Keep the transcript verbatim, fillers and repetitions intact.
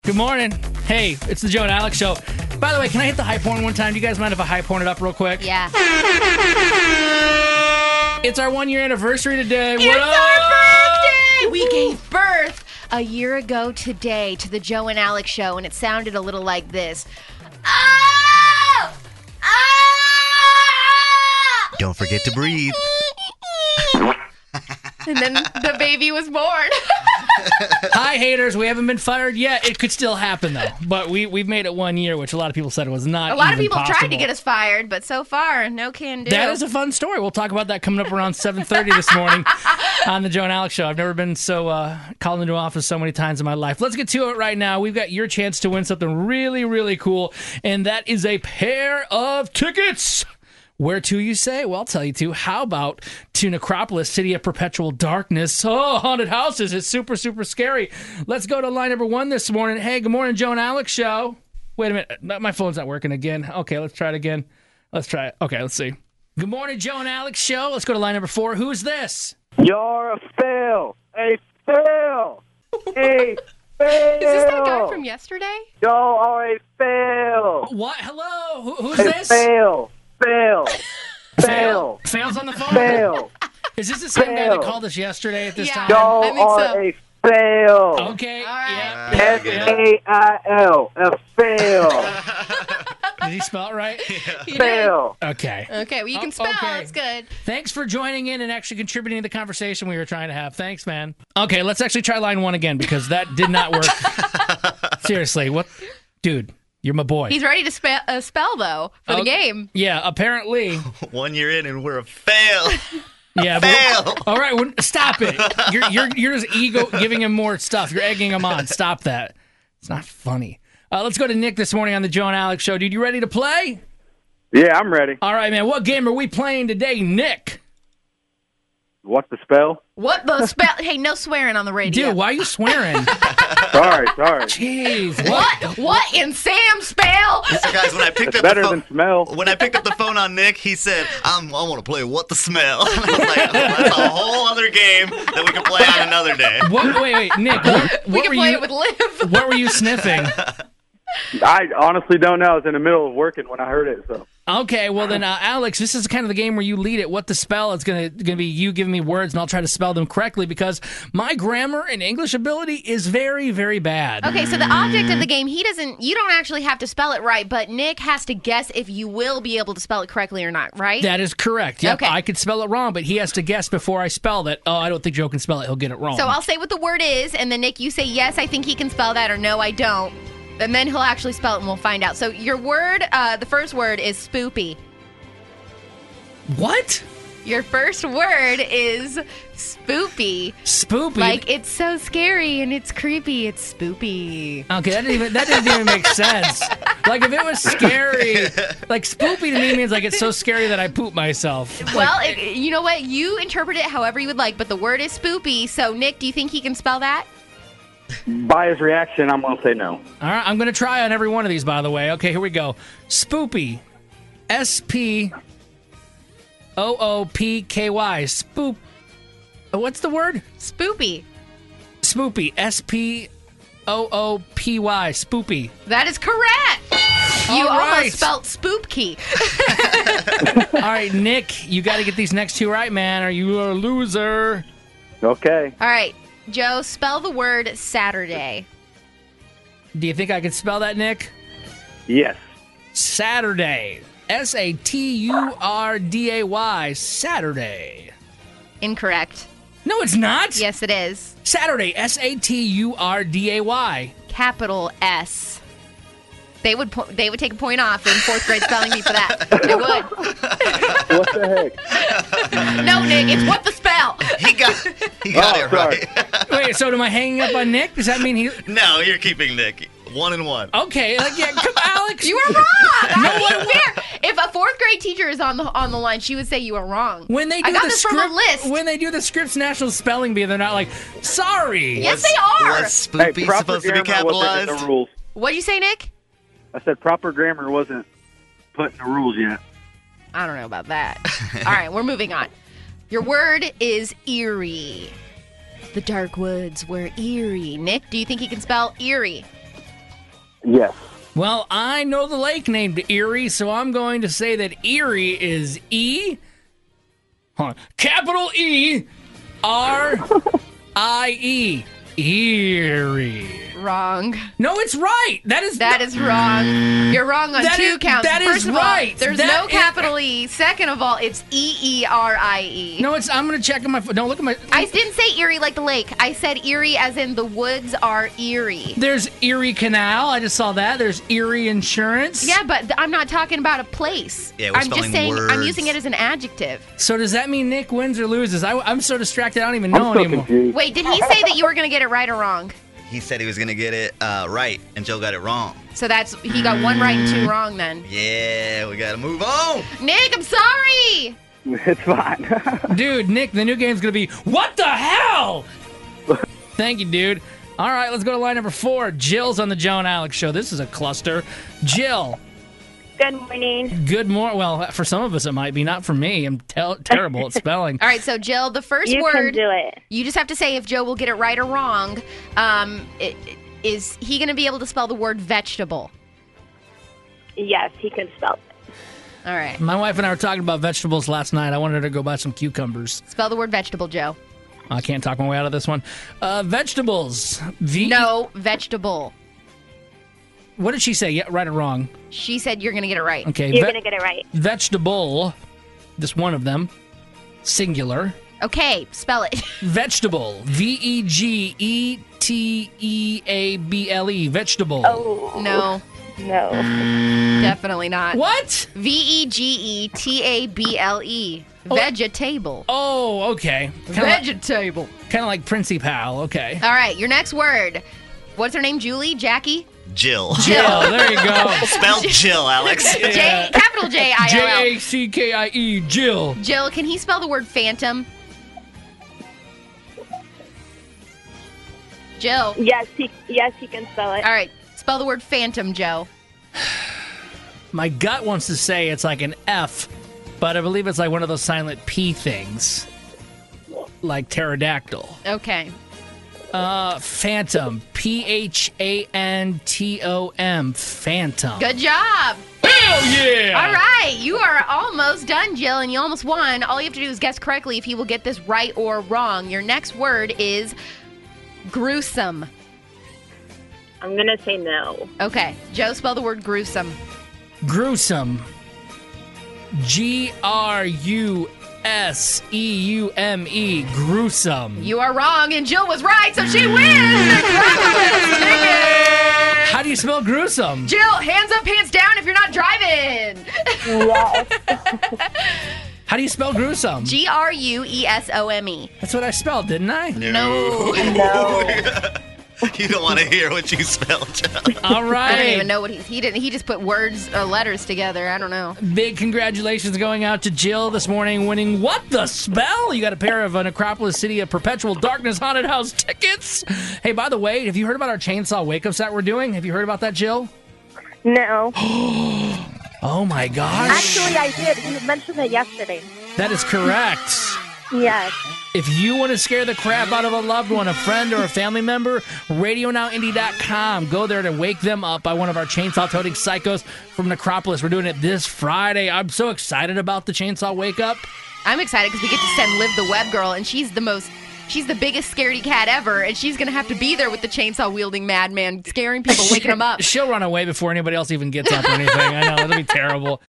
Good morning. Hey, it's the Joe and Alex Show. By the way, can I hit the hype horn one time? Do you guys mind if I hype horn it up real quick? Yeah. It's our one-year anniversary today. It's what our up? birthday! We gave birth a year ago today to the Joe and Alex Show, and it sounded a little like this. Oh! Oh! Don't forget to breathe. And then the baby was born. Hi, haters. We haven't been fired yet. It could still happen, though. But we, we've made it one year, which a lot of people said it was not A lot of even people possible. tried to get us fired, but so far, no can do. That is a fun story. We'll talk about that coming up around seven thirty this morning on the Joe and Alex Show. I've never been so uh, called into office so many times in my life. Let's get to it right now. We've got your chance to win something really, really cool, and that is a pair of tickets. Where to, you say? Well, I'll tell you to. How about to Necropolis, City of Perpetual Darkness? Oh, haunted houses. It's super, super scary. Let's go to line number one this morning. Hey, good morning, Joe and Alex Show. Wait a minute. My phone's not working again. Okay, let's try it again. Let's try it. Okay, let's see. Good morning, Joe and Alex Show. Let's go to line number four. Who's this? You're a fail. A fail. A fail. Is this that guy from yesterday? You are a fail. What? Hello? Who, who's A this? fail. Fail. Fail. Fails on the phone? Fail. Is this the same guy that Fail. called us yesterday at this Yeah. time? You I think are so. a fail. Okay. All right. Yeah. S yeah. A I L. A fail. Did he spell it right? He did. Fail. Okay. Okay, well, you can Oh, spell. okay. It's good. Thanks for joining in and actually contributing to the conversation we were trying to have. Thanks, man. Okay, let's actually try line one again because that did not work. Seriously, what? Dude, you're my boy. He's ready to spe- uh, spell, though, for the Okay. game. Yeah, apparently. One year in and we're a fail. Yeah, but, Fail. all right, well, stop it. You're, you're, you're just ego giving him more stuff. You're egging him on. Stop that. It's not funny. Uh, let's go to Nick this morning on the Joe and Alex Show. Dude, you ready to play? Yeah, I'm ready. All right, man. What game are we playing today, Nick? What's the spell? What the spell? Hey, no swearing on the radio. Dude, why are you swearing? Sorry, sorry. Jeez. What? What? What in Sam spell? So guys, when I picked up Better the than phone, smell. when I picked up the phone on Nick, he said, I'm, "I want to play What the Smell." And I was like, oh, "That's a whole other game that we can play on another day." What? Wait, wait, Nick. What, We what can were play you? it with Liv. What were you sniffing? I honestly don't know. I was in the middle of working when I heard it, so. Okay, well then, uh, Alex, this is kind of the game where you lead it. What the spell? It's gonna gonna be you giving me words, and I'll try to spell them correctly because my grammar and English ability is very, very bad. Okay, so the object of the game, he doesn't, you don't actually have to spell it right, but Nick has to guess if you will be able to spell it correctly or not, right? That is correct. Yep, Okay. I could spell it wrong, but he has to guess before I spell that. Oh, I don't think Joe can spell it. He'll get it wrong. So I'll say what the word is, and then Nick, you say, yes, I think he can spell that, or no, I don't. And then he'll actually spell it, and we'll find out. So your word, uh, the first word is spoopy. What? Your first word is spoopy. Spoopy. Like, it's so scary and it's creepy. It's spoopy. Okay, that didn't even that didn't even make sense. Like if it was scary, like spoopy to me means like it's so scary that I poop myself. Like, Well, it, you know what? You interpret it however you would like, but the word is spoopy. So, Nick, do you think he can spell that? By his reaction, I'm going to say no. all right, I'm gonna try on every one of these. By the way, okay, here we go. Spoopy, S P O O P K Y. Spoop. uh, What's the word? Spoopy. Spoopy. S P O O P Y. Spoopy. That is correct. You All right. almost spelled spoopkey. All right, Nick, you got to get these next two right, man, or you are a loser. Okay. All right, Joe, spell the word Saturday. Do you think I can spell that, Nick? Yes. Saturday. S A T U R D A Y. Saturday. Incorrect. No, it's not. Yes, it is. Saturday. S A T U R D A Y. Capital S. They would po- they would take a point off in fourth grade spelling bee for that. They would. What the heck? No, Nick, it's what the spell. He got, he got Oh, it right. Wait, so am I hanging up on Nick? Does that mean he... No, you're keeping Nick. One and one. Okay, like, yeah, come Alex. You were wrong. That ain't fair. If a fourth grade teacher is on the on the line, she would say you are wrong. When they do I got the this script, from a list. when they do the Scripps National Spelling Bee, they're not like, sorry. Yes, they are. Was Hey, Spoopy proper supposed to be grammar wasn't in capitalized? the rules. What'd you say, Nick? I said proper grammar wasn't put in the rules yet. I don't know about that. All right, we're moving on. Your word is eerie. The dark woods were eerie. Nick, do you think he can spell eerie? Yes. Well, I know the lake named Erie, so I'm going to say that Erie is E. Hold on. Capital E R I E. Erie. Wrong. No, it's right. That is That not- is wrong. You're wrong on That two is- counts. that is First of all, right. there's That no is- capital E. Second of all, it's E E R I E. No, it's. I'm gonna check on my. phone. Don't look at my. I didn't say Erie like the lake. I said Erie as in the woods are eerie. There's Erie Canal. I just saw that. There's Erie Insurance. Yeah, but th- I'm not talking about a place. Yeah, we're I'm just spelling saying I'm words. using it as an adjective. So does that mean Nick wins or loses? I, I'm so distracted. I don't even know I'm so anymore. confused. Wait, did he say that you were going to get it right or wrong? He said he was gonna get it uh, right, and Joe got it wrong. So that's he got one right and two wrong then. Yeah, we gotta move on. Nick, I'm sorry. It's fine. Dude, Nick, the new game's gonna be what the hell? Thank you, dude. All right, let's go to line number four. Jill's on the Joe and Alex show. This is a cluster. Jill, Good morning. good morning. Well, for some of us it might be, not for me. I'm tel- terrible at spelling. All right, so Jill, the first You word can do it. you just have to say if Joe will get it right or wrong. Um, it, is he going to be able to spell the word vegetable? Yes, he can spell it. All right, My wife and I were talking about vegetables last night. I wanted her to go buy some cucumbers. spell the word vegetable, Joe. I can't talk my way out of this one. Uh, vegetables. V- No, vegetable. What did she say? Yeah, right or wrong? She said you're going to get it right. Okay. You're ve- going to get it right. Vegetable. This one of them. Singular. Okay, spell it. Vegetable. V E G E T E A B L E. Vegetable. Oh. No, No. definitely not. What? V E G E T A B L E. Vegetable. Oh, okay. Kind of like, Vegetable. kinda like Princey Pal. Okay. All right, your next word. What's her name? Julie? Jackie? Jill. Jill. There you go. Spell Jill, Alex. J, capital J I J L L. A C K I E. Jill. Jill, can he spell the word phantom? Jill. Yes, he yes he can spell it. All right, spell the word phantom, Joe. My gut wants to say it's like an F, but I believe it's like one of those silent P things. Like pterodactyl. Okay. Uh, Phantom. P H A N T O M. Phantom. Good job. Hell yeah! All right, you are almost done, Jill, and you almost won. All you have to do is guess correctly if he will get this right or wrong. Your next word is gruesome. I'm going to say no. Okay, Joe, spell the word gruesome. Gruesome. G R U S E U M E. Gruesome. You are wrong, and Jill was right, so she wins. How do you spell gruesome? Jill, hands up, hands down if you're not driving. Yes. How do you spell gruesome? G R U E S O M E. That's what I spelled, didn't I? No. No. You don't want to hear what you spelled, Joe. All right. I don't even know what he he didn't. He just put words or letters together. I don't know. Big congratulations going out to Jill this morning, winning What the Spell? You got a pair of uh, Necropolis City of Perpetual Darkness Haunted House tickets. Hey, by the way, have you heard about our Chainsaw Wake Up set we're doing? Have you heard about that, Jill? No. Oh my gosh. Actually, I did. You mentioned it yesterday. That is correct. Yes. If you want to scare the crap out of a loved one, a friend, or a family member, radio now indie dot com. Go there to wake them up by one of our chainsaw-toting psychos from Necropolis. We're doing it this Friday. I'm so excited about the Chainsaw Wake Up. I'm excited because we get to send Liv the web girl, and she's the most. She's the biggest scaredy cat ever, and she's gonna have to be there with the chainsaw wielding madman, scaring people, waking them up. She'll run away before anybody else even gets up or anything. I know, that'll be terrible.